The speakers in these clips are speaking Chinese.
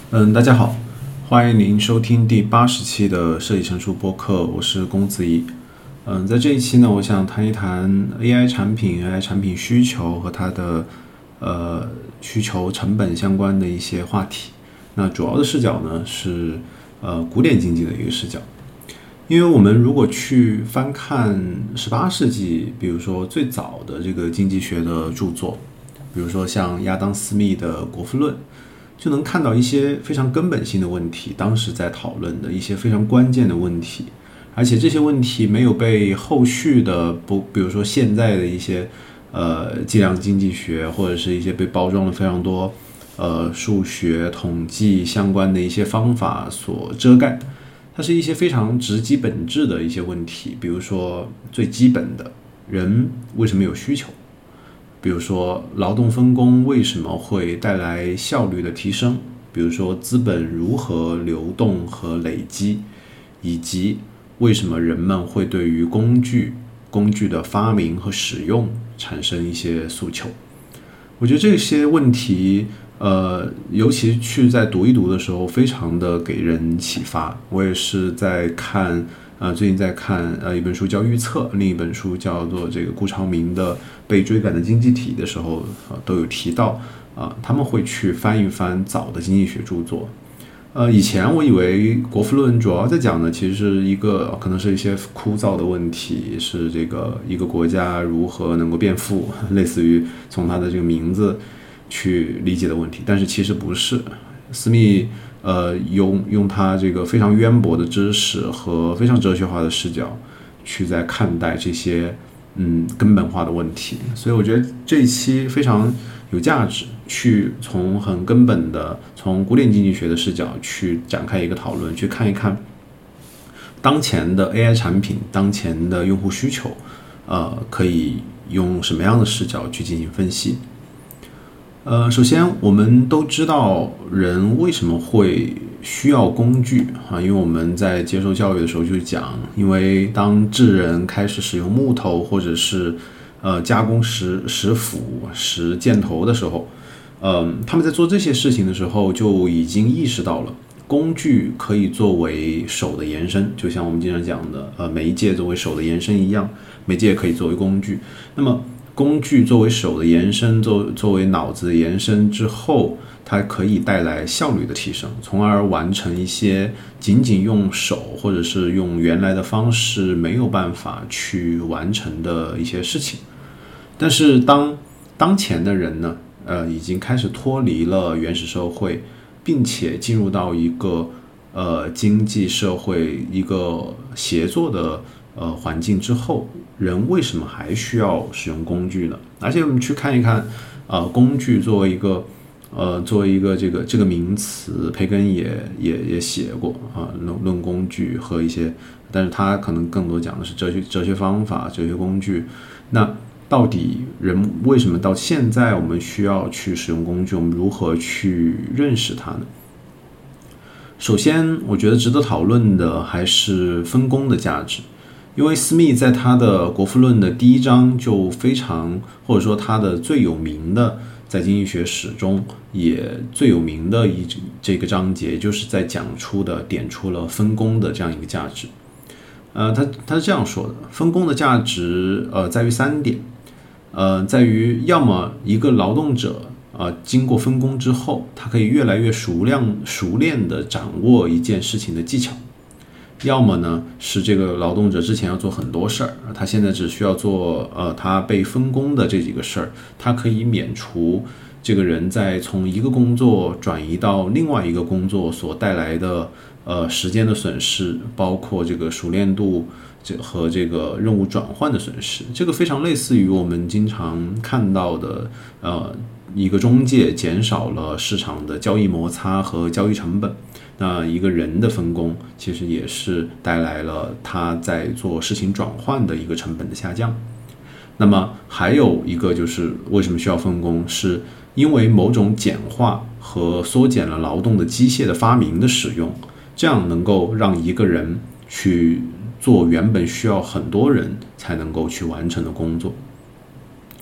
大家好，欢迎您收听第80期的设计成熟播客，我是龚子怡。在这一期呢，我想谈一谈 AI 产品、AI 产品需求和它的需求成本相关的一些话题。那主要的视角呢是古典经济的一个视角，因为我们如果去翻看18世纪，比如说最早的这个经济学的著作，比如说像亚当·斯密的《国富论》。就能看到一些非常根本性的问题，当时在讨论的一些非常关键的问题，而且这些问题没有被后续的比如说现在的一些计量经济学或者是一些被包装了非常多数学统计相关的一些方法所遮盖，它是一些非常直击本质的一些问题，比如说最基本的人为什么有需求。比如说劳动分工为什么会带来效率的提升，比如说资本如何流动和累积，以及为什么人们会对于工具的发明和使用产生一些诉求。我觉得这些问题尤其去在读一读的时候非常的给人启发。我也是在看最近在看一本书叫《预测》，另一本书叫做这个顾长明的《被追赶的经济体》的时候都有提到他们会去翻一翻早的经济学著作。以前我以为《国富论》主要在讲的其实是可能是一些枯燥的问题，是这个一个国家如何能够变富，类似于从它的这个名字去理解的问题，但是其实不是。斯密用他这个非常渊博的知识和非常哲学化的视角去在看待这些根本化的问题，所以我觉得这一期非常有价值，去从很根本的从古典经济学的视角去展开一个讨论，去看一看当前的 AI 产品，当前的用户需求可以用什么样的视角去进行分析。首先我们都知道人为什么会需要工具因为我们在接受教育的时候就讲，因为当智人开始使用木头或者是加工石斧、石箭头的时候，他们在做这些事情的时候就已经意识到了工具可以作为手的延伸，就像我们经常讲的媒介作为手的延伸一样，媒介可以作为工具。那么工具作为手的延伸，作为脑子的延伸之后，它可以带来效率的提升，从而完成一些仅仅用手或者是用原来的方式没有办法去完成的一些事情。但是当前的人呢，已经开始脱离了原始社会，并且进入到一个经济社会一个协作的环境之后，人为什么还需要使用工具呢？而且我们去看一看工具作为一个这个名词，培根也写过论工具和一些，但是他可能更多讲的是哲学方法、哲学工具。那到底人为什么到现在我们需要去使用工具？我们如何去认识它呢？首先，我觉得值得讨论的还是分工的价值。因为斯密在他的《国富论》的第1章就非常，或者说他的最有名的，在经济学史中也最有名的这个章节，就是在点出了分工的这样一个价值。他是这样说的：分工的价值在于3点，在于要么一个劳动者经过分工之后，他可以越来越熟练地掌握一件事情的技巧。要么呢是这个劳动者之前要做很多事儿，他现在只需要做他被分工的这几个事儿，他可以免除这个人在从一个工作转移到另外一个工作所带来的时间的损失，包括这个熟练度和这个任务转换的损失。这个非常类似于我们经常看到的一个中介减少了市场的交易摩擦和交易成本。那一个人的分工其实也是带来了他在做事情转换的一个成本的下降。那么还有一个就是为什么需要分工，是因为某种简化和缩减了劳动的机械的发明的使用，这样能够让一个人去做原本需要很多人才能够去完成的工作。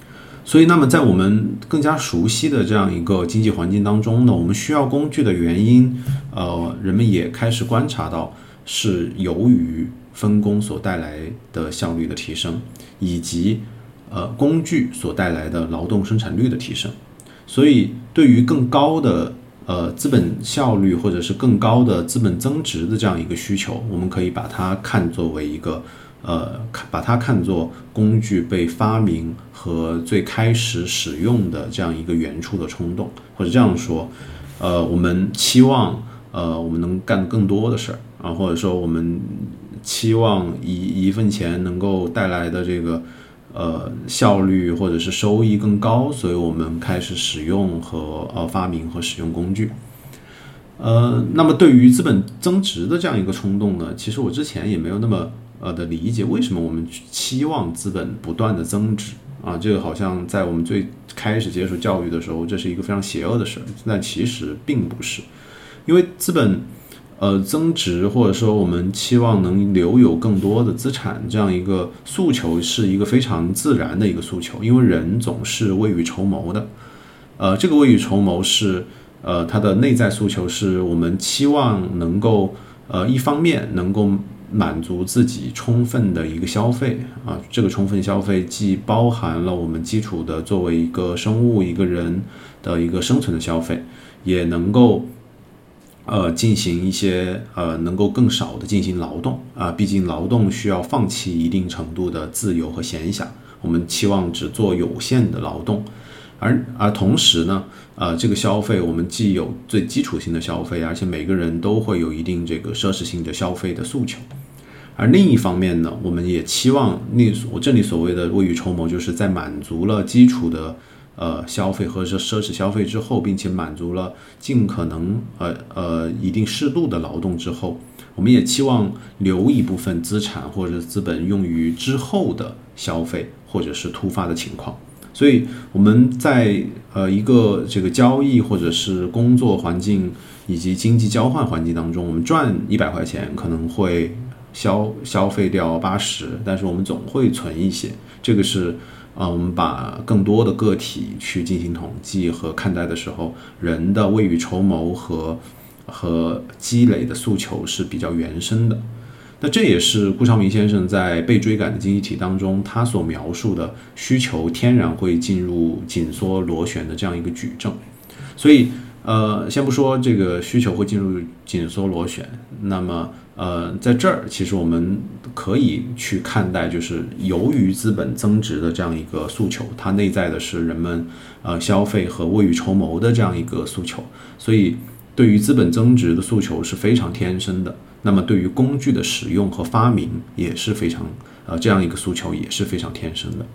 所以那么在我们更加熟悉的这样一个经济环境当中呢，我们需要工具的原因，人们也开始观察到是由于分工所带来的效率的提升，以及工具所带来的劳动生产率的提升。所以对于更高的资本效率或者是更高的资本增值的这样一个需求，我们可以把它看作为一个把它看作工具被发明和最开始使用的这样一个原初的冲动，或者这样说，我们期望我们能干更多的事儿啊，或者说我们期望一份钱能够带来的这个效率或者是收益更高，所以我们开始使用和发明和使用工具。那么对于资本增值的这样一个冲动呢，其实我之前也没有那么的理解，为什么我们期望资本不断的增值啊？这个好像在我们最开始接触教育的时候，这是一个非常邪恶的事，但其实并不是，因为资本增值，或者说我们期望能留有更多的资产，这样一个诉求是一个非常自然的一个诉求，因为人总是未雨绸缪的。这个未雨绸缪是它的内在诉求是我们期望能够一方面能够满足自己充分的一个消费啊，这个充分消费既包含了我们基础的作为一个生物一个人的一个生存的消费，也能够进行一些能够更少的进行劳动啊，毕竟劳动需要放弃一定程度的自由和闲暇，我们期望只做有限的劳动，而同时呢，这个消费我们既有最基础性的消费，而且每个人都会有一定这个奢侈性的消费的诉求。而另一方面呢，我们也期望我这里所谓的未雨绸缪，就是在满足了基础的消费和奢侈消费之后，并且满足了尽可能一定适度的劳动之后，我们也期望留一部分资产或者资本用于之后的消费或者是突发的情况。所以我们在一个这个交易或者是工作环境以及经济交换环境当中，我们赚100块钱可能会消费掉80，但是我们总会存一些。这个是我们把更多的个体去进行统计和看待的时候，人的未雨绸缪和积累的诉求是比较原生的。那这也是顾长明先生在被追赶的经济体当中他所描述的需求天然会进入紧缩螺旋的这样一个矩阵。所以先不说这个需求会进入紧缩螺旋，那么在这儿其实我们可以去看待，就是由于资本增值的这样一个诉求，它内在的是人们消费和未雨绸缪的这样一个诉求，所以对于资本增值的诉求是非常天生的。那么对于工具的使用和发明也是非常这样一个诉求也是非常天生的。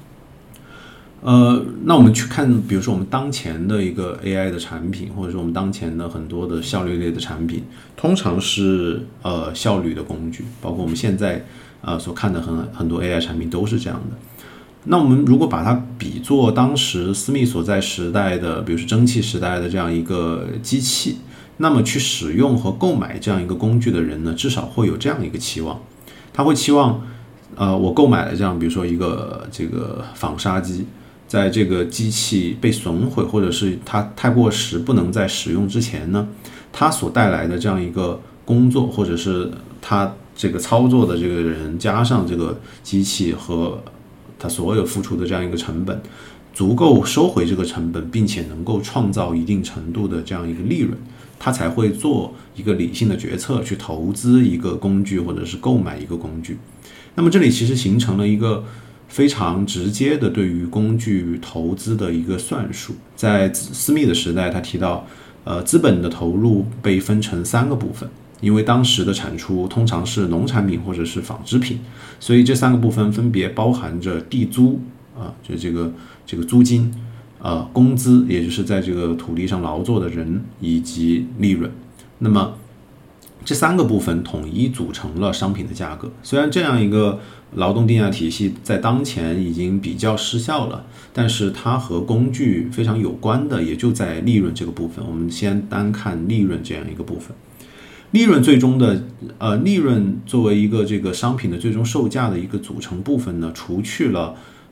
那我们去看，比如说我们当前的一个 AI 的产品，或者说我们当前的很多的效率类的产品，通常是效率的工具，包括我们现在所看的很多 AI 产品都是这样的。那我们如果把它比作当时斯密所在时代的，比如说蒸汽时代的这样一个机器，那么去使用和购买这样一个工具的人呢，至少会有这样一个期望，他会期望我购买了这样比如说一个这个纺纱机，在这个机器被损毁或者是它太过时不能再使用之前呢，它所带来的这样一个工作，或者是它这个操作的这个人加上这个机器和它所有付出的这样一个成本，足够收回这个成本，并且能够创造一定程度的这样一个利润，他才会做一个理性的决策去投资一个工具或者是购买一个工具。那么这里其实形成了一个非常直接的对于工具投资的一个算术。在斯密的时代，他提到资本的投入被分成3个部分，因为当时的产出通常是农产品或者是纺织品，所以这3个部分分别包含着地租就这个租金工资，也就是在这个土地上劳作的人，以及利润。那么这3个部分统一组成了商品的价格。虽然这样一个劳动定价体系在当前已经比较失效了，但是它和工具非常有关的也就在利润这个部分。我们先单看利润这样一个部分。利润最终的利润作为一个这个商品的最终售价的一个组成部分呢，除去了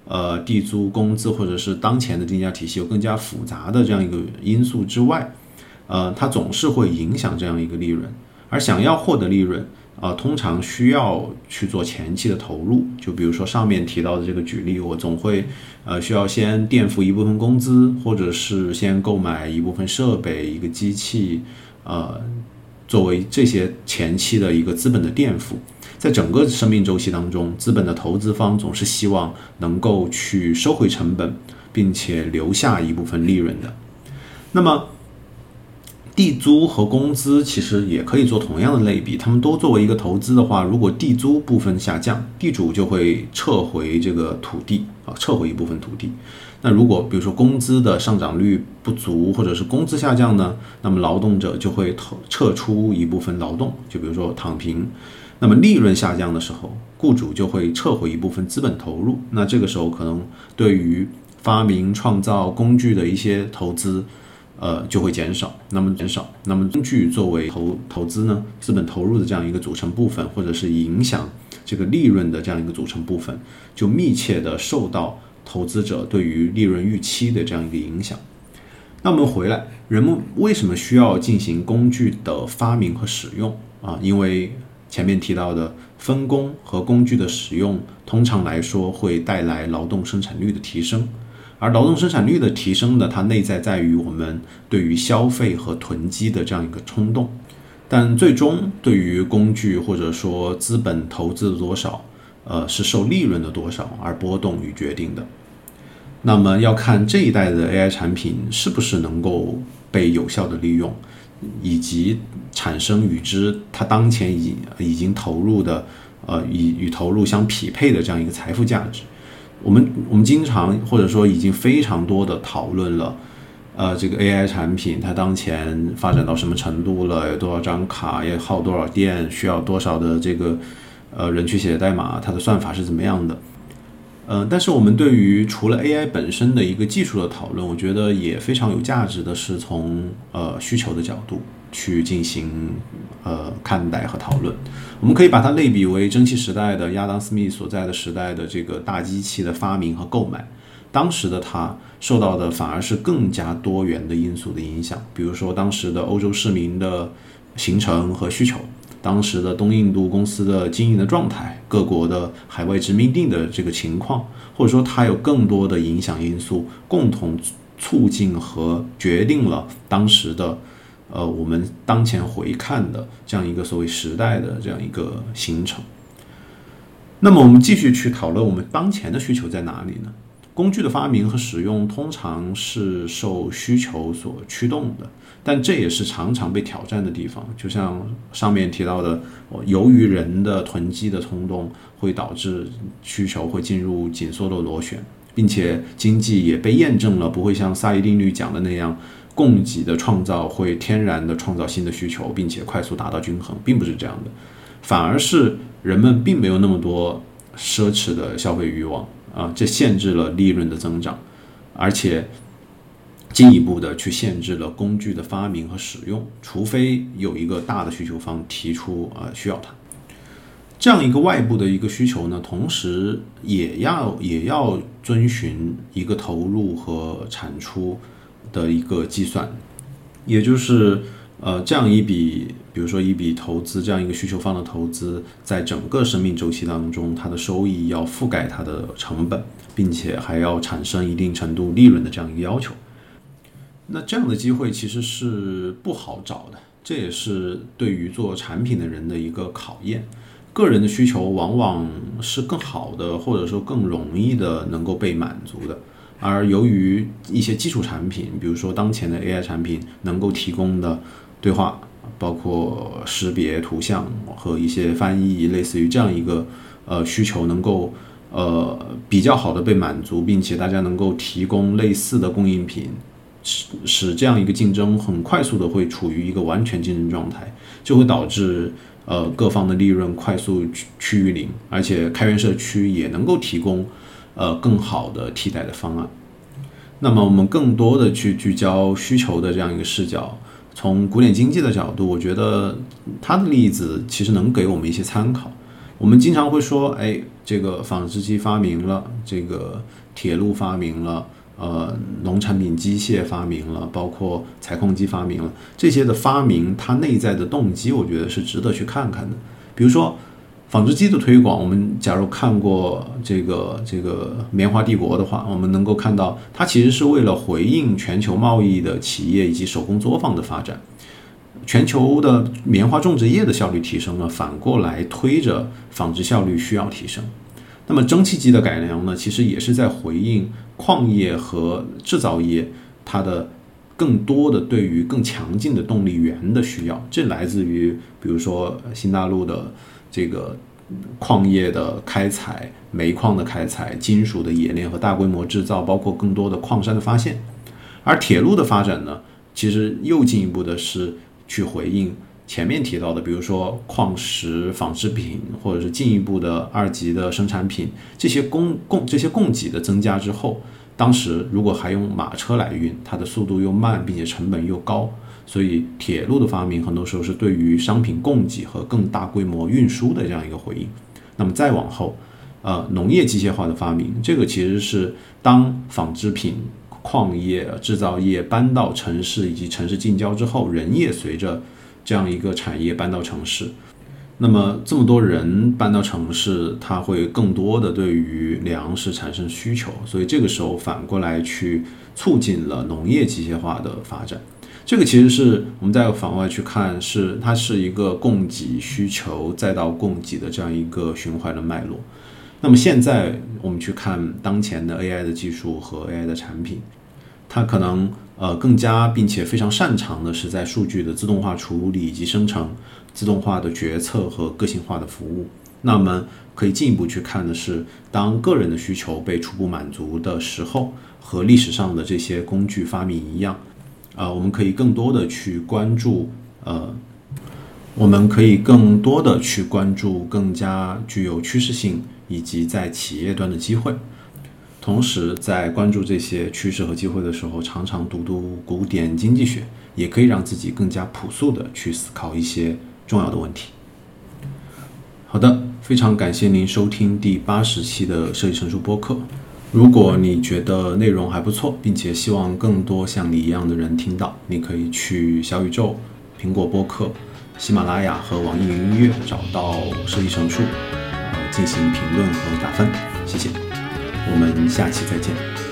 地租、工资或者是当前的定价体系有更加复杂的这样一个因素之外，它总是会影响这样一个利润。而想要获得利润，通常需要去做前期的投入。就比如说上面提到的这个举例，我总会需要先垫付一部分工资，或者是先购买一部分设备、一个机器，作为这些前期的一个资本的垫付。在整个生命周期当中，资本的投资方总是希望能够去收回成本，并且留下一部分利润的。那么地租和工资其实也可以做同样的类比，他们都作为一个投资的话，如果地租部分下降，地主就会撤回这个土地撤回一部分土地。那如果比如说工资的上涨率不足，或者是工资下降呢，那么劳动者就会撤出一部分劳动，就比如说躺平。那么利润下降的时候，雇主就会撤回一部分资本投入，那这个时候可能对于发明创造工具的一些投资就会减少。那么工具作为投资呢，资本投入的这样一个组成部分，或者是影响这个利润的这样一个组成部分，就密切的受到投资者对于利润预期的这样一个影响。那我们回来，人们为什么需要进行工具的发明和使用因为前面提到的分工和工具的使用，通常来说会带来劳动生产率的提升。而劳动生产率的提升呢，它内在于我们对于消费和囤积的这样一个冲动，但最终对于工具或者说资本投资的多少，是受利润的多少而波动与决定的。那么要看这一代的 AI 产品是不是能够被有效的利用，以及产生与之它当前已经投入的与投入相匹配的这样一个财富价值。我们经常或者说已经非常多的讨论了这个 AI 产品它当前发展到什么程度了，有多少张卡，也耗多少电，需要多少的这个人去写代码，它的算法是怎么样的。但是我们对于除了 AI 本身的一个技术的讨论，我觉得也非常有价值的是从需求的角度去进行看待和讨论。我们可以把它类比为蒸汽时代的亚当·斯密所在的时代的这个大机器的发明和购买。当时的它受到的反而是更加多元的因素的影响，比如说当时的欧洲市民的形成和需求，当时的东印度公司的经营的状态，各国的海外殖民地的这个情况，或者说它有更多的影响因素共同促进和决定了当时的我们当前回看的这样一个所谓时代的这样一个形成。那么我们继续去讨论我们当前的需求在哪里呢？工具的发明和使用通常是受需求所驱动的，但这也是常常被挑战的地方。就像上面提到的，由于人的囤积的冲动会导致需求会进入紧缩的螺旋，并且经济也被验证了不会像萨伊定律讲的那样，供给的创造会天然的创造新的需求，并且快速达到均衡，并不是这样的。反而是人们并没有那么多奢侈的消费欲望这限制了利润的增长，而且进一步的去限制了工具的发明和使用，除非有一个大的需求方提出需要它。这样一个外部的一个需求呢，同时也要遵循一个投入和产出的一个计算，也就是这样一笔，比如说一笔投资，这样一个需求方的投资，在整个生命周期当中，它的收益要覆盖它的成本，并且还要产生一定程度利润的这样一个要求。那这样的机会其实是不好找的，这也是对于做产品的人的一个考验。个人的需求往往是更好的，或者说更容易的能够被满足的。而由于一些基础产品，比如说当前的 AI 产品能够提供的对话，包括识别图像和一些翻译，类似于这样一个需求能够比较好的被满足，并且大家能够提供类似的供应品，使这样一个竞争很快速的会处于一个完全竞争状态，就会导致各方的利润快速趋于零，而且开源社区也能够提供更好的替代的方案。那么我们更多的去聚焦需求的这样一个视角，从古典经济的角度，我觉得它的例子其实能给我们一些参考。 我们经常会说，这个纺织机发明了，这个铁路发明了，农产品机械发明了，包括采矿机发明了，这些的发明它内在的动机，我觉得是值得去看看的。比如说纺织机的推广，我们假如看过这个棉花帝国的话，我们能够看到它其实是为了回应全球贸易的企业以及手工作坊的发展。全球的棉花种植业的效率提升了，反过来推着纺织效率需要提升。那么蒸汽机的改良呢，其实也是在回应矿业和制造业它的更多的对于更强劲的动力源的需要。这来自于比如说新大陆的这个矿业的开采、煤矿的开采、金属的冶炼和大规模制造，包括更多的矿山的发现。而铁路的发展呢，其实又进一步的是去回应前面提到的，比如说矿石、纺织品，或者是进一步的二级的生产品，这些供给的增加之后，当时如果还用马车来运，它的速度又慢，并且成本又高，所以铁路的发明很多时候是对于商品供给和更大规模运输的这样一个回应。那么再往后，农业机械化的发明，这个其实是当纺织品、矿业、制造业搬到城市以及城市近郊之后，人也随着这样一个产业搬到城市。那么这么多人搬到城市，它会更多的对于粮食产生需求，所以这个时候反过来去促进了农业机械化的发展。这个其实是我们在ฝั่外去看，它是一个供给需求再到供给的这样一个循环的脉络。那么现在我们去看当前的 AI 的技术和 AI 的产品，它可能更加并且非常擅长的是在数据的自动化处理以及生成、自动化的决策和个性化的服务。那么可以进一步去看的是，当个人的需求被初步满足的时候，和历史上的这些工具发明一样，我们可以更多的去关注更加具有趋势性以及在企业端的机会。同时在关注这些趋势和机会的时候，常常读读古典经济学，也可以让自己更加朴素的去思考一些重要的问题。好的，非常感谢您收听第80期的设计成熟播客。如果你觉得内容还不错，并且希望更多像你一样的人听到，你可以去小宇宙、苹果播客、喜马拉雅和网易云音乐找到设计成熟，进行评论和打分。谢谢，我们下期再见。